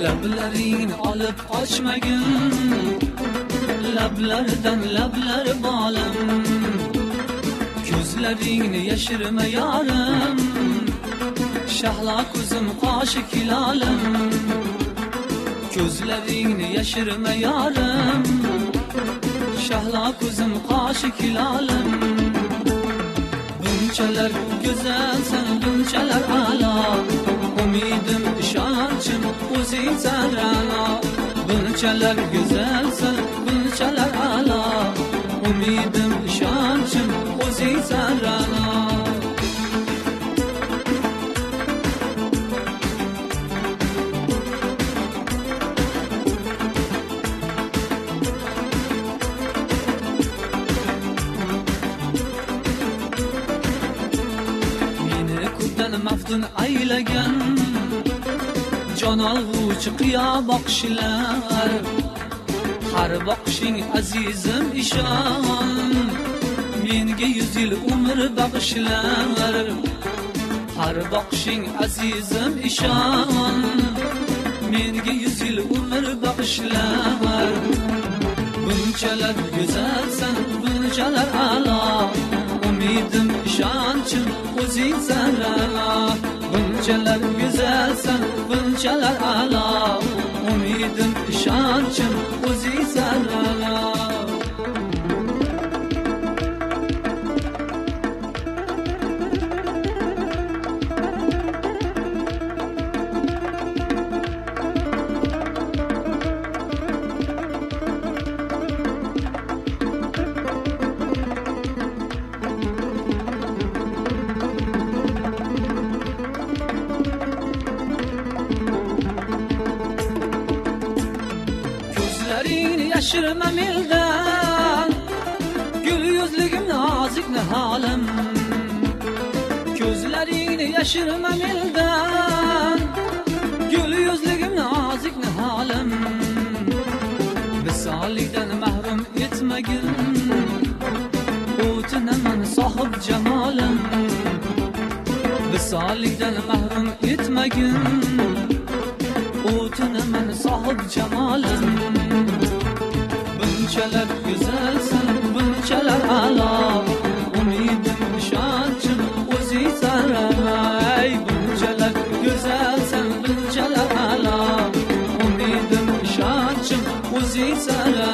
Lablaringni olib qochmagin, lablardan lablar bolam. Ko'zlaringni yashirma yorim, shahlo ko'zim qoshi kilolim. Ko'zlaringni yashirma yorim, shahlo ko'zim qoshi kilolim. Bunchalar go'zalsan, bunchalar a'lo, umidim ishonchim o'zing zarralo. Bunchalar go'zalsan, bunchalar a'lo, umidim ishonchim o'zing zarralo. Maftun aylagan jon olg'uvchi qiyo boqishlar, har boqishing azizim ishon, menga 100 yil umr bag'ishlar. Har boqishing azizim ishon, menga 100 yil umr bag'ishlar. Bunchalar go'zalsan, bunchalar a'lo, umidim ishonchim o'zing zarralo. Bunchalar go'zalsan, bunchalar a'lo, umidim ishonchim o'zing zarralo. Yashirma meldan, gul yuzligim nozik niholim. Ko'zlaringni yashirma meldan, gul yuzligim nozik niholim. Visolingdan mahrum etmagin, o'tinaman sohib jamolim. Visolingdan mahrum etmagin, o'tinaman sohib jamolim. Bunchalar go'zalsan, bunchalar a'lo, umidim ishonchim o'zing zarralo. Bunchalar go'zalsan, bunchalar a'lo, umidim ishonchim o'zing zarralo.